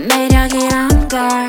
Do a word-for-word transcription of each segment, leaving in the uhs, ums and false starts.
매력이란 걸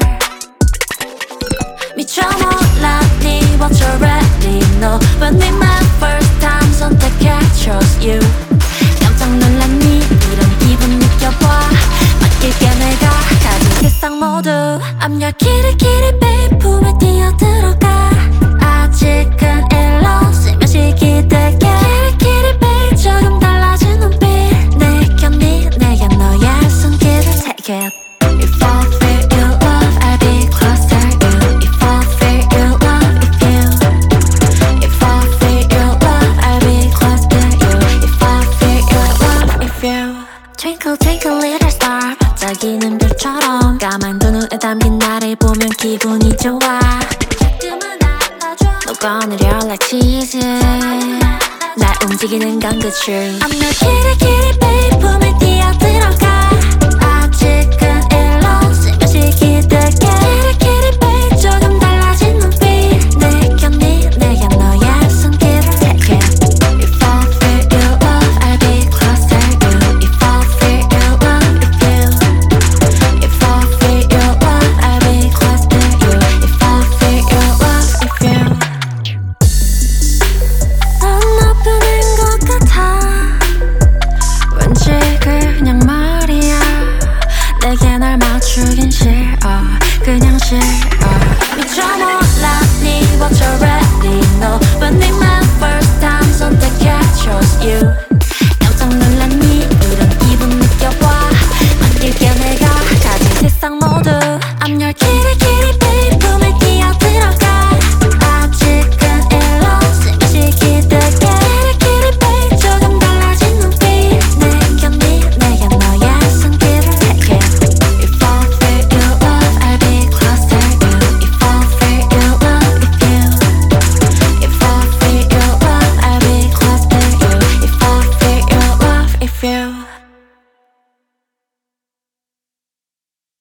미쳐 몰라 네 what you're ready no But with my first time 선택해 chose you 깜짝 놀란 네 이런 기분 느껴봐 맡길게 내가 가진 세상 모두 I'm your kitty kitty babe 품에 뛰어들어가 아직은 일로 슬며시 기대게 Kitty kitty babe 조금 달라진 눈빛 내 곁니 내게 너의 손길을 take it If I feel your love I'll be close to you If I feel your love if you If I feel your love I'll be close to you If I feel your love if you Twinkle twinkle little star 반짝이는 별처럼 까만 두 눈에 담긴 나를 보면 기분이 좋아 조금만 안아줘 녹아내려 like cheese 날 움직이는 건 그 truth I'm your kitty kitty babe 품에 뛰어들어가 아직은 일로 슬며시 기대게 Kitty kitty babe 조금 달라진 눈빛 내 곁니 내게 너의 손길을 take it If I feel your love I'll be close to you If I feel your love if you If I feel your love I'll be close to you If I feel your love if you 넌 나쁘는 것 같아 왠지 그냥 말이야 내게 날 맞추긴 싫어 그냥 싫어 미쳐 몰라 네 what you're ready no But need my first time 선택해 chose you